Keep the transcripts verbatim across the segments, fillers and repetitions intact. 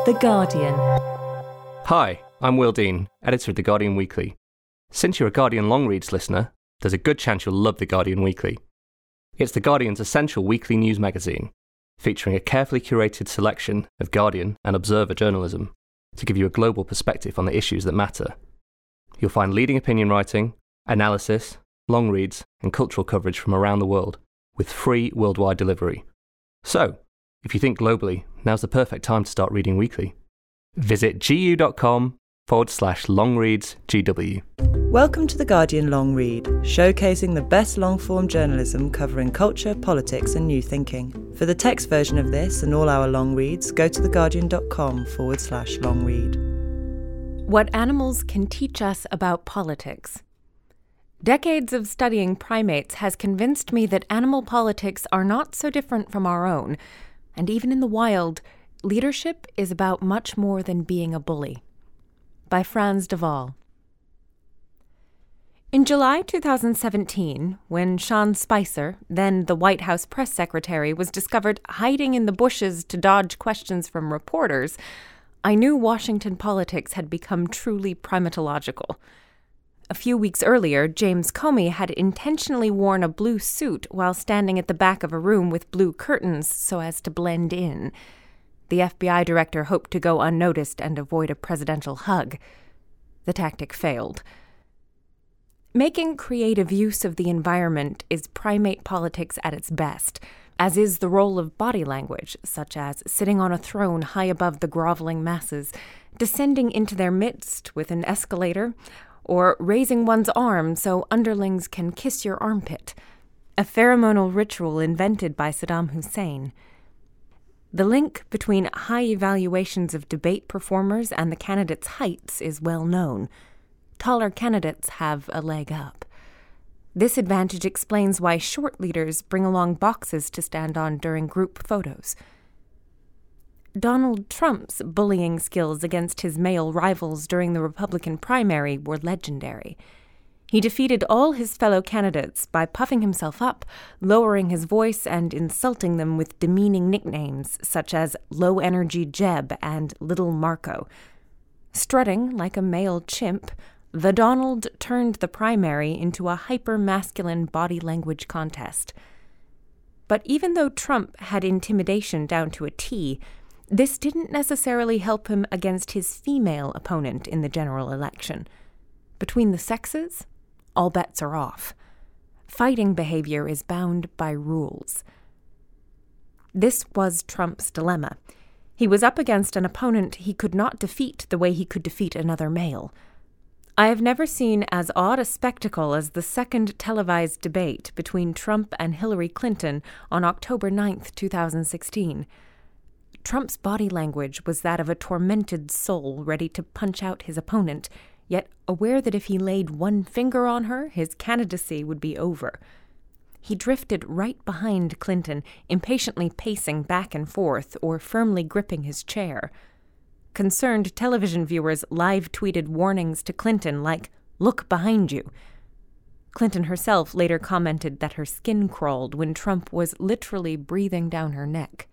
The Guardian. Hi, I'm Will Dean, editor of The Guardian Weekly. Since you're a Guardian Long Reads listener, there's a good chance you'll love The Guardian Weekly. It's The Guardian's essential weekly news magazine, featuring a carefully curated selection of Guardian and Observer journalism to give you a global perspective on the issues that matter. You'll find leading opinion writing, analysis, long reads, and cultural coverage from around the world, with free worldwide delivery. So, if you think globally, now's the perfect time to start reading weekly. Visit gu.com forward slash longreads GW. Welcome to The Guardian Long Read, showcasing the best long-form journalism covering culture, politics and new thinking. For the text version of this and all our long reads, go to theguardian.com forward slash long read. What animals can teach us about politics. Decades of studying primates has convinced me that animal politics are not so different from our own, and even in the wild, leadership is about much more than being a bully. By Frans de Waal. In July two thousand seventeen, when Sean Spicer, then the White House press secretary, was discovered hiding in the bushes to dodge questions from reporters, I knew Washington politics had become truly primatological. A few weeks earlier, James Comey had intentionally worn a blue suit while standing at the back of a room with blue curtains so as to blend in. The F B I director hoped to go unnoticed and avoid a presidential hug. The tactic failed. Making creative use of the environment is primate politics at its best, as is the role of body language, such as sitting on a throne high above the groveling masses, descending into their midst with an escalator, or raising one's arm so underlings can kiss your armpit, a pheromonal ritual invented by Saddam Hussein. The link between high evaluations of debate performers and the candidates' heights is well known. Taller candidates have a leg up. This advantage explains why short leaders bring along boxes to stand on during group photos. Donald Trump's bullying skills against his male rivals during the Republican primary were legendary. He defeated all his fellow candidates by puffing himself up, lowering his voice, and insulting them with demeaning nicknames such as Low Energy Jeb and Little Marco. Strutting like a male chimp, the Donald turned the primary into a hyper-masculine body language contest. But even though Trump had intimidation down to a T, this didn't necessarily help him against his female opponent in the general election. Between the sexes, all bets are off. Fighting behavior is bound by rules. This was Trump's dilemma. He was up against an opponent he could not defeat the way he could defeat another male. I have never seen as odd a spectacle as the second televised debate between Trump and Hillary Clinton on October ninth, two thousand sixteen. Trump's body language was that of a tormented soul ready to punch out his opponent, yet aware that if he laid one finger on her, his candidacy would be over. He drifted right behind Clinton, impatiently pacing back and forth or firmly gripping his chair. Concerned television viewers live-tweeted warnings to Clinton like, "Look behind you." Clinton herself later commented that her skin crawled when Trump was literally breathing down her neck.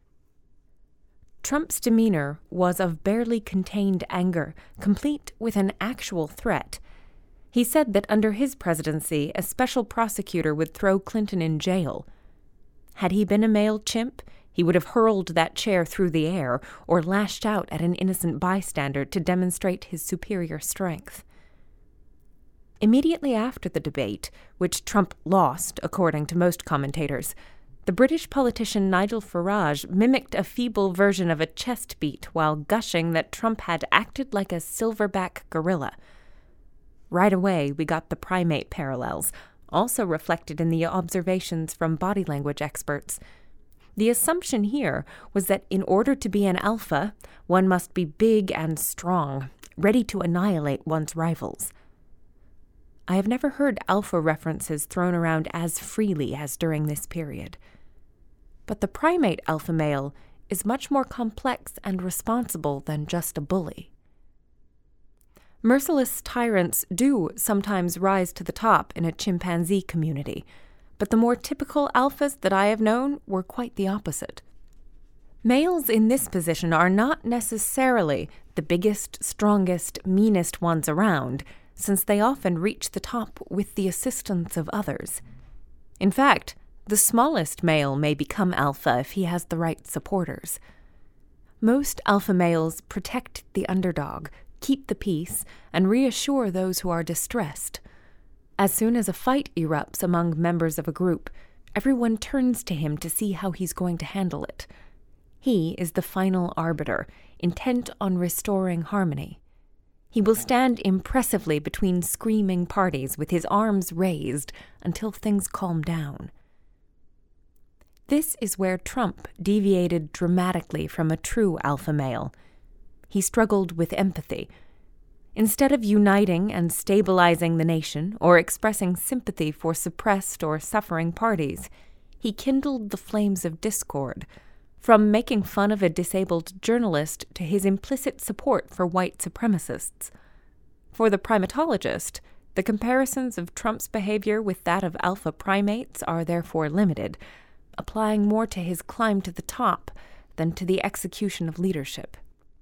Trump's demeanor was of barely contained anger, complete with an actual threat. He said that under his presidency, a special prosecutor would throw Clinton in jail. Had he been a male chimp, he would have hurled that chair through the air or lashed out at an innocent bystander to demonstrate his superior strength. Immediately after the debate, which Trump lost, according to most commentators, the British politician Nigel Farage mimicked a feeble version of a chest beat while gushing that Trump had acted like a silverback gorilla. Right away, we got the primate parallels, also reflected in the observations from body language experts. The assumption here was that in order to be an alpha, one must be big and strong, ready to annihilate one's rivals. I have never heard alpha references thrown around as freely as during this period. But the primate alpha male is much more complex and responsible than just a bully. Merciless tyrants do sometimes rise to the top in a chimpanzee community, but the more typical alphas that I have known were quite the opposite. Males in this position are not necessarily the biggest, strongest, meanest ones around, since they often reach the top with the assistance of others. In fact, the smallest male may become alpha if he has the right supporters. Most alpha males protect the underdog, keep the peace, and reassure those who are distressed. As soon as a fight erupts among members of a group, everyone turns to him to see how he's going to handle it. He is the final arbiter, intent on restoring harmony. He will stand impressively between screaming parties with his arms raised until things calm down. This is where Trump deviated dramatically from a true alpha male. He struggled with empathy. Instead of uniting and stabilizing the nation or expressing sympathy for suppressed or suffering parties, he kindled the flames of discord, from making fun of a disabled journalist to his implicit support for white supremacists. For the primatologist, the comparisons of Trump's behavior with that of alpha primates are therefore limited, applying more to his climb to the top than to the execution of leadership.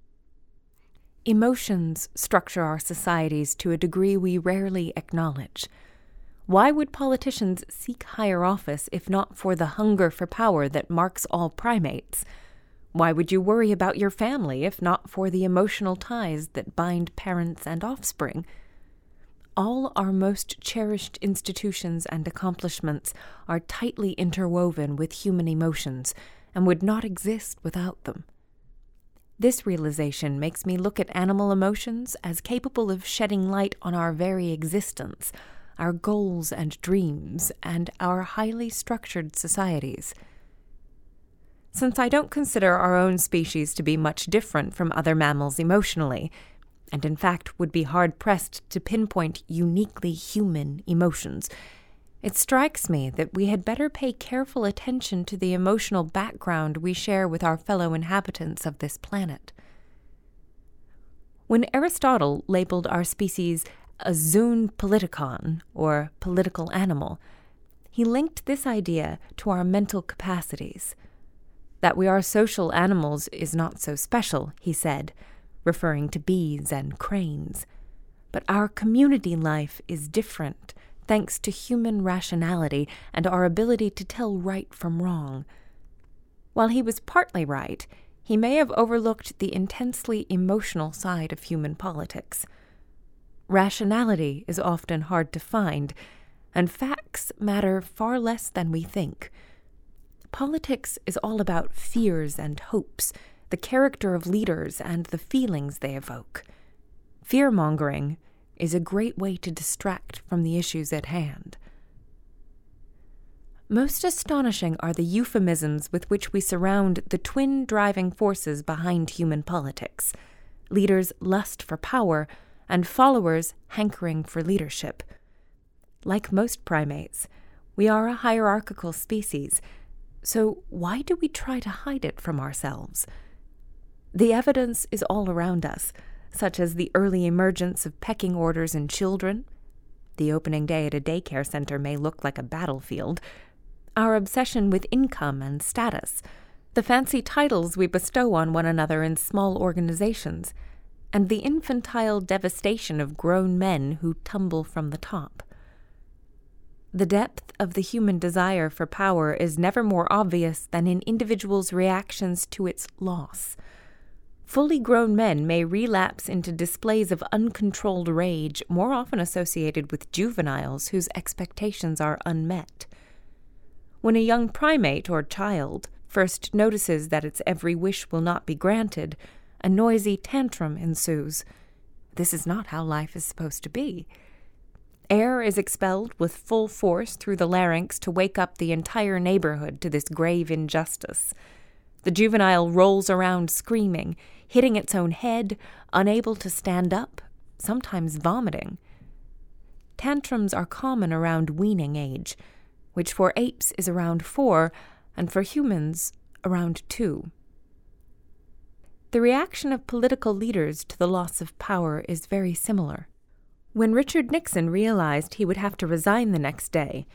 Emotions structure our societies to a degree we rarely acknowledge. Why would politicians seek higher office if not for the hunger for power that marks all primates? Why would you worry about your family if not for the emotional ties that bind parents and offspring? All our most cherished institutions and accomplishments are tightly interwoven with human emotions and would not exist without them. This realization makes me look at animal emotions as capable of shedding light on our very existence, our goals and dreams, and our highly structured societies. Since I don't consider our own species to be much different from other mammals emotionally, and in fact would be hard-pressed to pinpoint uniquely human emotions, it strikes me that we had better pay careful attention to the emotional background we share with our fellow inhabitants of this planet. When Aristotle labeled our species a zoon politikon, or political animal, he linked this idea to our mental capacities. That we are social animals is not so special, he said, referring to bees and cranes. But our community life is different, thanks to human rationality and our ability to tell right from wrong. While he was partly right, he may have overlooked the intensely emotional side of human politics. Rationality is often hard to find, and facts matter far less than we think. Politics is all about fears and hopes, the character of leaders and the feelings they evoke. Fear-mongering is a great way to distract from the issues at hand. Most astonishing are the euphemisms with which we surround the twin driving forces behind human politics: leaders' lust for power and followers' hankering for leadership. Like most primates, we are a hierarchical species, so why do we try to hide it from ourselves? The evidence is all around us, such as the early emergence of pecking orders in children. The opening day at a daycare center may look like a battlefield. Our obsession with income and status, the fancy titles we bestow on one another in small organizations, and the infantile devastation of grown men who tumble from the top. The depth of the human desire for power is never more obvious than in individuals' reactions to its loss. Fully grown men may relapse into displays of uncontrolled rage more often associated with juveniles whose expectations are unmet. When a young primate or child first notices that its every wish will not be granted, a noisy tantrum ensues. This is not how life is supposed to be. Air is expelled with full force through the larynx to wake up the entire neighborhood to this grave injustice. The juvenile rolls around screaming, hitting its own head, unable to stand up, sometimes vomiting. Tantrums are common around weaning age, which for apes is around four, and for humans around two. The reaction of political leaders to the loss of power is very similar. When Richard Nixon realized he would have to resign the next day,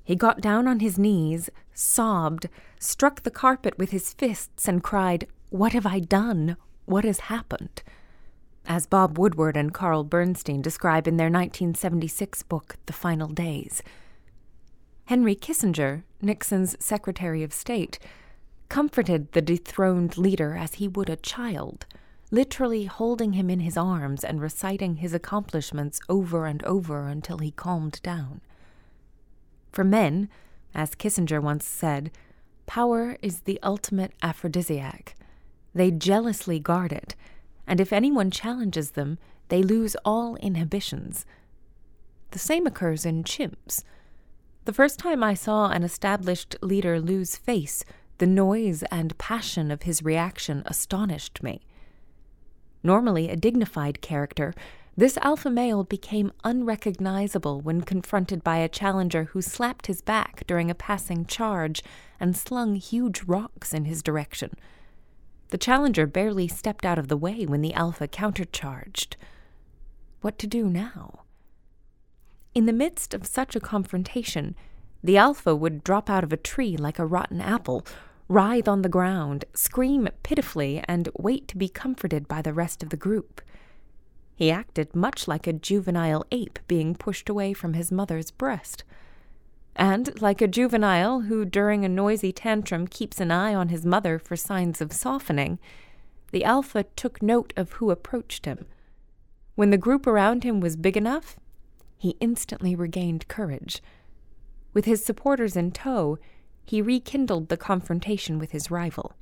He got down on his knees, sobbed, struck the carpet with his fists, and cried, "What have I done? What has happened?" As Bob Woodward and Carl Bernstein describe in their nineteen seventy-six book, The Final Days. Henry Kissinger, Nixon's Secretary of State, comforted the dethroned leader as he would a child, literally holding him in his arms and reciting his accomplishments over and over until he calmed down. For men, as Kissinger once said, power is the ultimate aphrodisiac. They jealously guard it, and if anyone challenges them, they lose all inhibitions. The same occurs in chimps. The first time I saw an established leader lose face, the noise and passion of his reaction astonished me. Normally a dignified character, this alpha male became unrecognizable when confronted by a challenger who slapped his back during a passing charge and slung huge rocks in his direction. The challenger barely stepped out of the way when the alpha countercharged. What to do now? In the midst of such a confrontation, the alpha would drop out of a tree like a rotten apple, writhe on the ground, scream pitifully, and wait to be comforted by the rest of the group. He acted much like a juvenile ape being pushed away from his mother's breast. And, like a juvenile who during a noisy tantrum keeps an eye on his mother for signs of softening, the alpha took note of who approached him. When the group around him was big enough, he instantly regained courage. With his supporters in tow, he rekindled the confrontation with his rival.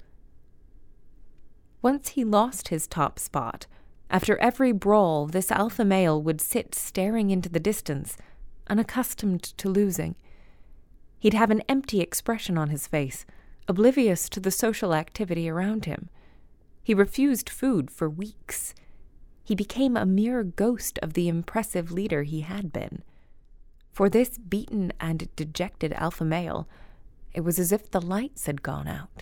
Once he lost his top spot, after every brawl this alpha male would sit staring into the distance, unaccustomed to losing. He'd have an empty expression on his face, oblivious to the social activity around him. He refused food for weeks. He became a mere ghost of the impressive leader he had been. For this beaten and dejected alpha male, it was as if the lights had gone out.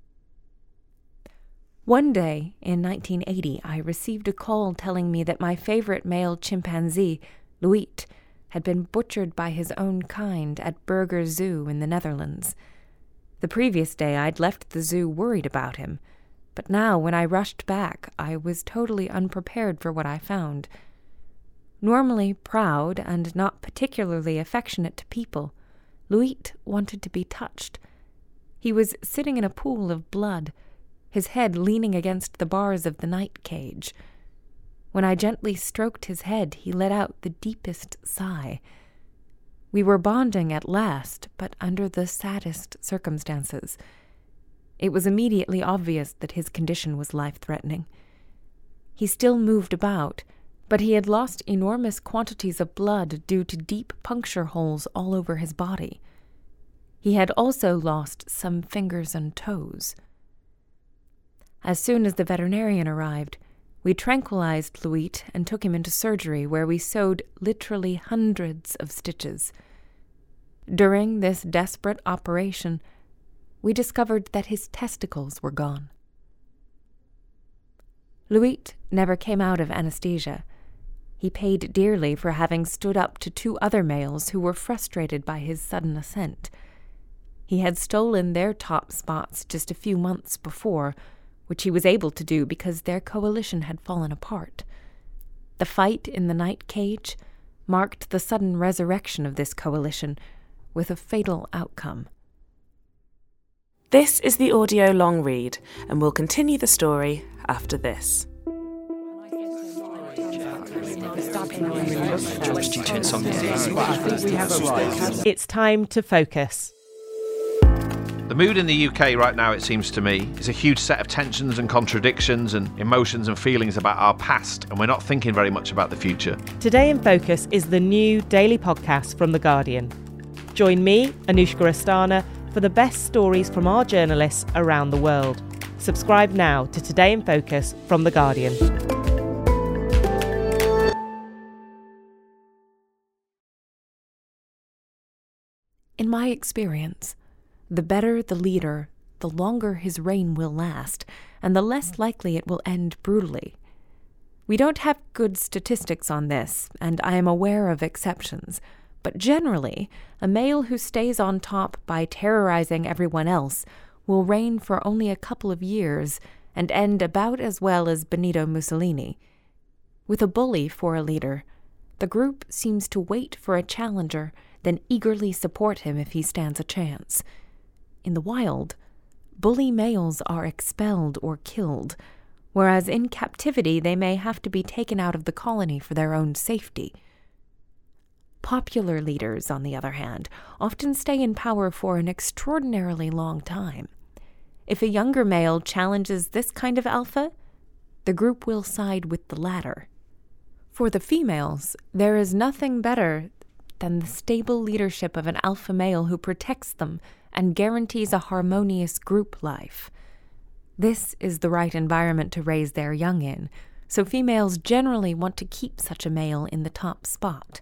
One day, in nineteen eighty, I received a call telling me that my favorite male chimpanzee, Luit, had been butchered by his own kind at Burger Zoo in the Netherlands. The previous day I'd left the zoo worried about him, but now when I rushed back, I was totally unprepared for what I found. Normally proud and not particularly affectionate to people, Luit wanted to be touched. He was sitting in a pool of blood, his head leaning against the bars of the night cage. When I gently stroked his head, he let out the deepest sigh. We were bonding at last, but under the saddest circumstances. It was immediately obvious that his condition was life-threatening. He still moved about, but he had lost enormous quantities of blood due to deep puncture holes all over his body. He had also lost some fingers and toes. As soon as the veterinarian arrived, we tranquilized Luit and took him into surgery, where we sewed literally hundreds of stitches. During this desperate operation, we discovered that his testicles were gone. Luit never came out of anesthesia. He paid dearly for having stood up to two other males who were frustrated by his sudden ascent. He had stolen their top spots just a few months before, which he was able to do because their coalition had fallen apart. The fight in the night cage marked the sudden resurrection of this coalition, with a fatal outcome. This is the audio long read, and we'll continue the story after this. It's time to focus. The mood in the U K right now, it seems to me, is a huge set of tensions and contradictions and emotions and feelings about our past, and we're not thinking very much about the future. Today in Focus is the new daily podcast from The Guardian. Join me, Anushka Astana, for the best stories from our journalists around the world. Subscribe now to Today in Focus from The Guardian. In my experience, the better the leader, the longer his reign will last, and the less likely it will end brutally. We don't have good statistics on this, and I am aware of exceptions, But generally, a male who stays on top by terrorizing everyone else will reign for only a couple of years and end about as well as Benito Mussolini. With a bully for a leader, the group seems to wait for a challenger, then eagerly support him if he stands a chance. In the wild, bully males are expelled or killed, whereas in captivity they may have to be taken out of the colony for their own safety. Popular leaders, on the other hand, often stay in power for an extraordinarily long time. If a younger male challenges this kind of alpha, the group will side with the latter. For the females, there is nothing better than the stable leadership of an alpha male who protects them and guarantees a harmonious group life. This is the right environment to raise their young in, so females generally want to keep such a male in the top spot.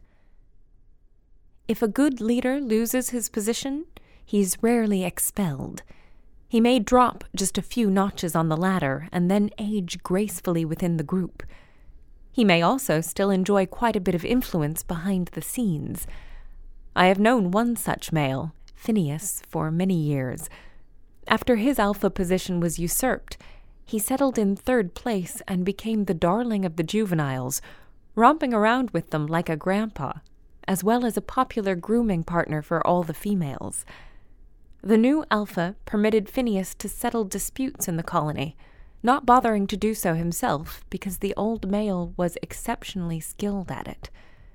If a good leader loses his position, he's rarely expelled. He may drop just a few notches on the ladder and then age gracefully within the group. He may also still enjoy quite a bit of influence behind the scenes. I have known one such male, Phineas, for many years. After his alpha position was usurped, he settled in third place and became the darling of the juveniles, romping around with them like a grandpa, as well as a popular grooming partner for all the females. The new alpha permitted Phineas to settle disputes in the colony, not bothering to do so himself because the old male was exceptionally skilled at it.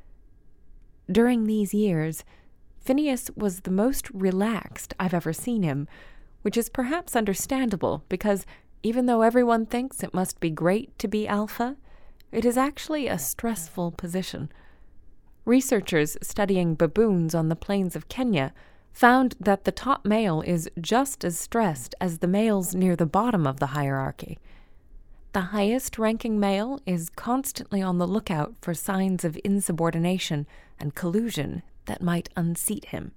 During these years, Phineas was the most relaxed I've ever seen him, which is perhaps understandable because even though everyone thinks it must be great to be alpha, it is actually a stressful position. Researchers studying baboons on the plains of Kenya found that the top male is just as stressed as the males near the bottom of the hierarchy. The highest-ranking male is constantly on the lookout for signs of insubordination and collusion that might unseat him.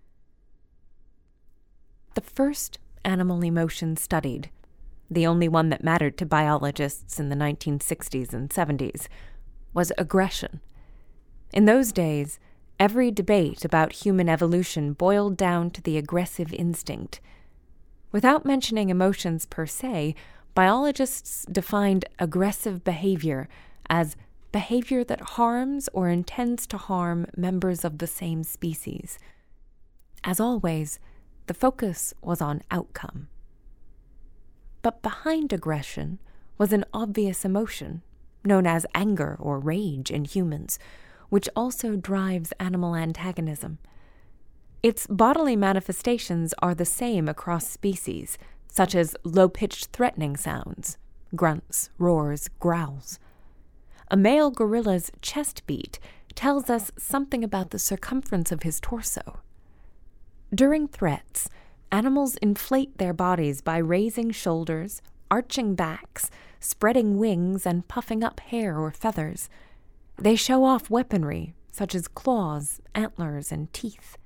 The first animal emotion studied, the only one that mattered to biologists in the nineteen sixties and seventies, was aggression. In those days, every debate about human evolution boiled down to the aggressive instinct. Without mentioning emotions per se, biologists defined aggressive behavior as behavior that harms or intends to harm members of the same species. As always, the focus was on outcome. But behind aggression was an obvious emotion, known as anger or rage in humans, which also drives animal antagonism. Its bodily manifestations are the same across species, such as low-pitched threatening sounds, grunts, roars, growls. A male gorilla's chest beat tells us something about the circumference of his torso. During threats, animals inflate their bodies by raising shoulders, arching backs, spreading wings, and puffing up hair or feathers. They show off weaponry, such as claws, antlers, and teeth.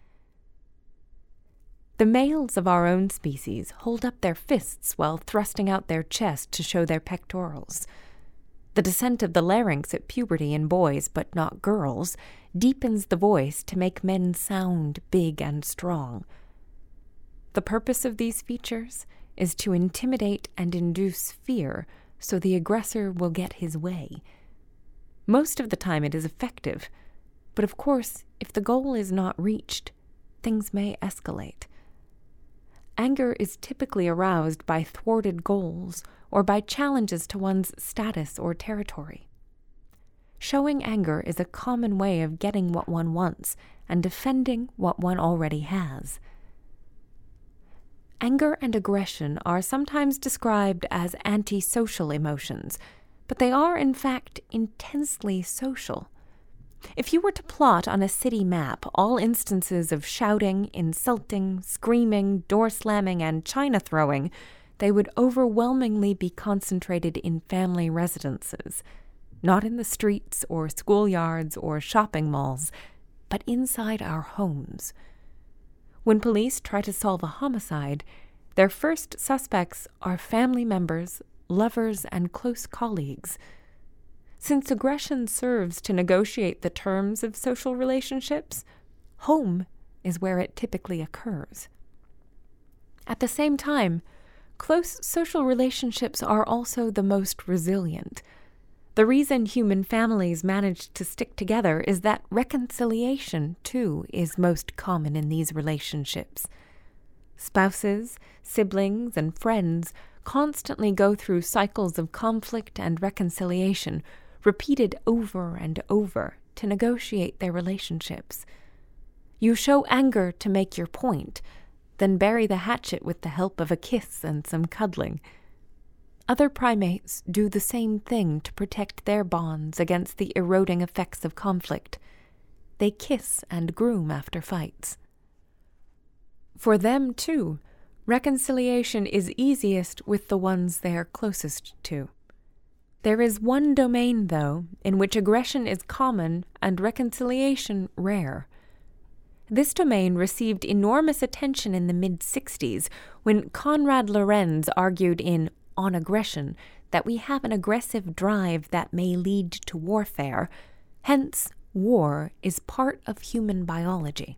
The males of our own species hold up their fists while thrusting out their chest to show their pectorals. The descent of the larynx at puberty in boys, but not girls, deepens the voice to make men sound big and strong. The purpose of these features is to intimidate and induce fear so the aggressor will get his way. Most of the time it is effective, but of course, if the goal is not reached, things may escalate. Anger is typically aroused by thwarted goals or by challenges to one's status or territory. Showing anger is a common way of getting what one wants and defending what one already has. Anger and aggression are sometimes described as antisocial emotions, but they are, in fact, intensely social. If you were to plot on a city map all instances of shouting, insulting, screaming, door slamming, and china throwing, they would overwhelmingly be concentrated in family residences, not in the streets or schoolyards or shopping malls, but inside our homes. When police try to solve a homicide, their first suspects are family members, lovers, and close colleagues. Since aggression serves to negotiate the terms of social relationships, home is where it typically occurs. At the same time, close social relationships are also the most resilient. The reason human families manage to stick together is that reconciliation, too, is most common in these relationships. Spouses, siblings, and friends constantly go through cycles of conflict and reconciliation, repeated over and over to negotiate their relationships. You show anger to make your point, then bury the hatchet with the help of a kiss and some cuddling. Other primates do the same thing to protect their bonds against the eroding effects of conflict. They kiss and groom after fights. For them, too, reconciliation is easiest with the ones they are closest to. There is one domain, though, in which aggression is common and reconciliation rare. This domain received enormous attention in the mid-sixties when Konrad Lorenz argued in On Aggression that we have an aggressive drive that may lead to warfare, hence war is part of human biology.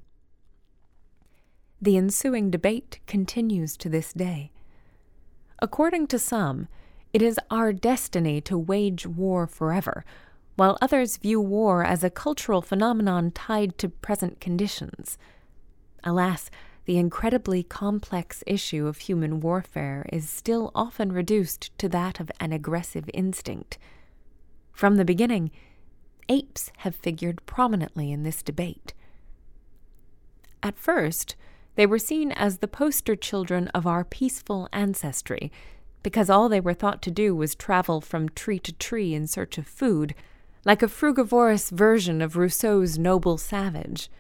The ensuing debate continues to this day. According to some, it is our destiny to wage war forever, while others view war as a cultural phenomenon tied to present conditions. Alas, the incredibly complex issue of human warfare is still often reduced to that of an aggressive instinct. From the beginning, apes have figured prominently in this debate. At first, they were seen as the poster children of our peaceful ancestry, because all they were thought to do was travel from tree to tree in search of food, like a frugivorous version of Rousseau's Noble Savage.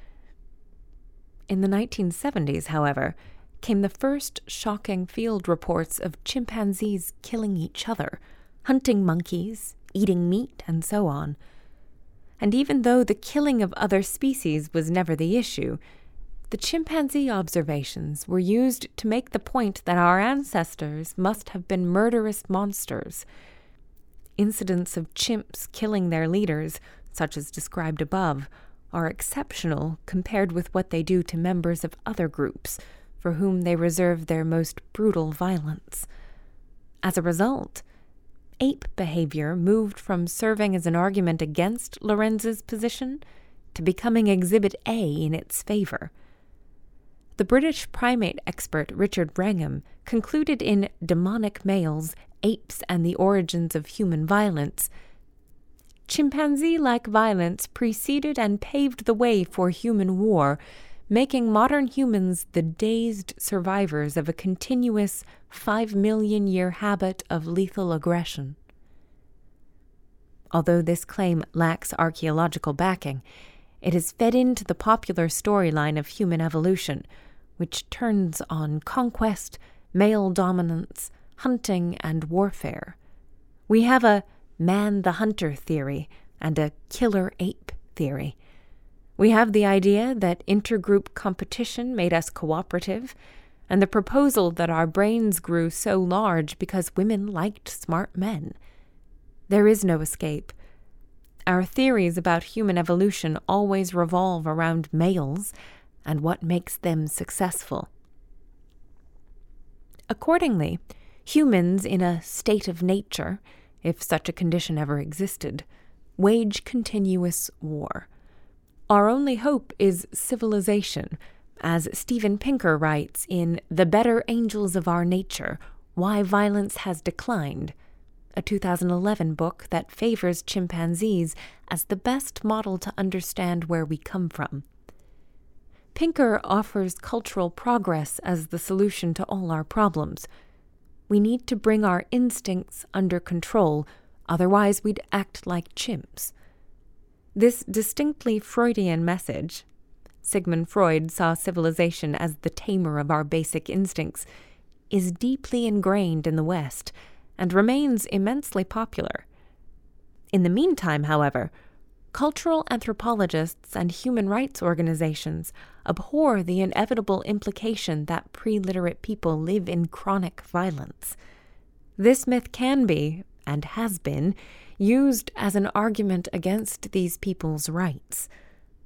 In the nineteen seventies, however, came the first shocking field reports of chimpanzees killing each other, hunting monkeys, eating meat, and so on. And even though the killing of other species was never the issue, the chimpanzee observations were used to make the point that our ancestors must have been murderous monsters. Incidents of chimps killing their leaders, such as described above, are exceptional compared with what they do to members of other groups, for whom they reserve their most brutal violence. As a result, ape behavior moved from serving as an argument against Lorenz's position to becoming Exhibit A in its favor. The British primate expert Richard Wrangham concluded in Demonic Males, Apes and the Origins of Human Violence, chimpanzee-like violence preceded and paved the way for human war, making modern humans the dazed survivors of a continuous five-million-year habit of lethal aggression. Although this claim lacks archaeological backing, it is fed into the popular storyline of human evolution, which turns on conquest, male dominance, hunting, and warfare. We have a man-the-hunter theory and a killer ape theory. We have the idea that intergroup competition made us cooperative, and the proposal that our brains grew so large because women liked smart men. There is no escape. Our theories about human evolution always revolve around males and what makes them successful. Accordingly, humans in a state of nature, if such a condition ever existed, wage continuous war. Our only hope is civilization, as Steven Pinker writes in The Better Angels of Our Nature, Why Violence Has Declined, a two thousand eleven book that favors chimpanzees as the best model to understand where we come from. Pinker offers cultural progress as the solution to all our problems. We need to bring our instincts under control, otherwise we'd act like chimps. This distinctly Freudian message — Sigmund Freud saw civilization as the tamer of our basic instincts — is deeply ingrained in the West and remains immensely popular. In the meantime, however, cultural anthropologists and human rights organizations abhor the inevitable implication that pre-literate people live in chronic violence. This myth can be, and has been, used as an argument against these people's rights.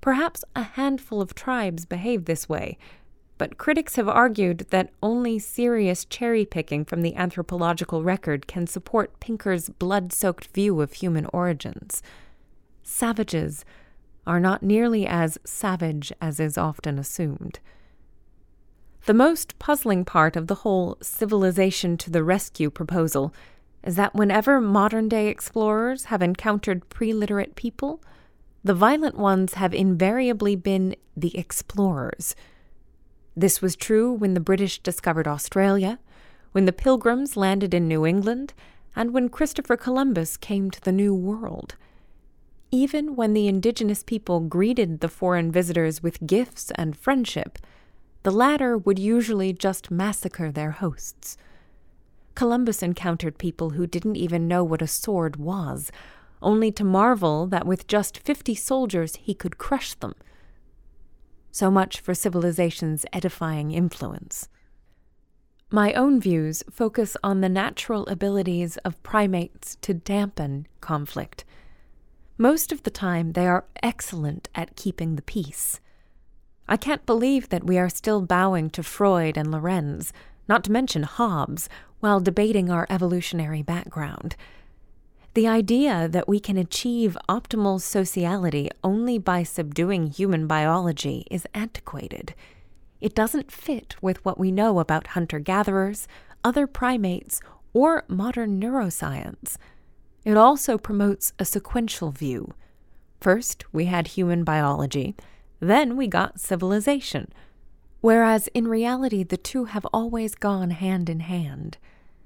Perhaps a handful of tribes behave this way, but critics have argued that only serious cherry-picking from the anthropological record can support Pinker's blood-soaked view of human origins. Savages are not nearly as savage as is often assumed. The most puzzling part of the whole civilization to the rescue proposal is that whenever modern-day explorers have encountered pre-literate people, the violent ones have invariably been the explorers. This was true when the British discovered Australia, when the Pilgrims landed in New England, and when Christopher Columbus came to the New World. Even when the indigenous people greeted the foreign visitors with gifts and friendship, the latter would usually just massacre their hosts. Columbus encountered people who didn't even know what a sword was, only to marvel that with just fifty soldiers he could crush them. So much for civilization's edifying influence. My own views focus on the natural abilities of primates to dampen conflict. Most of the time, they are excellent at keeping the peace. I can't believe that we are still bowing to Freud and Lorenz, not to mention Hobbes, while debating our evolutionary background. The idea that we can achieve optimal sociality only by subduing human biology is antiquated. It doesn't fit with what we know about hunter-gatherers, other primates, or modern neuroscience. It also promotes a sequential view. First, we had human biology, then we got civilization, whereas in reality the two have always gone hand in hand.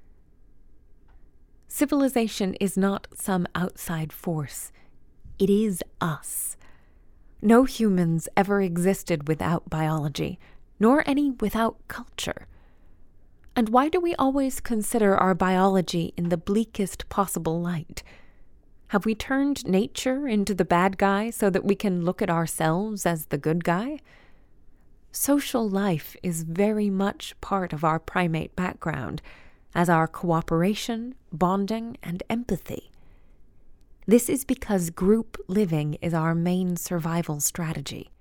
Civilization is not some outside force. It is us. No humans ever existed without biology, nor any without culture. And why do we always consider our biology in the bleakest possible light? Have we turned nature into the bad guy so that we can look at ourselves as the good guy? Social life is very much part of our primate background, as are cooperation, bonding, and empathy. This is because group living is our main survival strategy.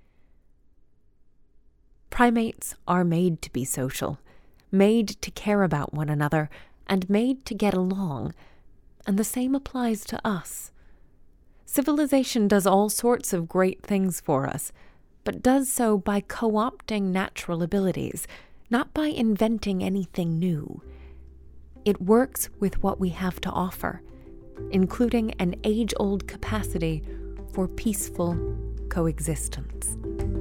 Primates are made to be social, made to care about one another, and made to get along, and the same applies to us. Civilization does all sorts of great things for us, but does so by co-opting natural abilities, not by inventing anything new. It works with what we have to offer, including an age-old capacity for peaceful coexistence.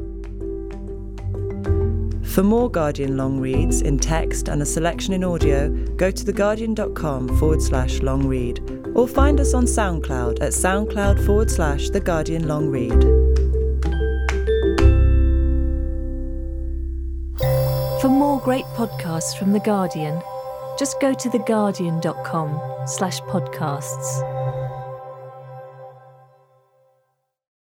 For more Guardian long reads in text and a selection in audio, go to theguardian.com forward slash long read, or find us on SoundCloud at soundcloud forward slash The Guardian Long Read. For more great podcasts from The Guardian, just go to theguardian.com slash podcasts.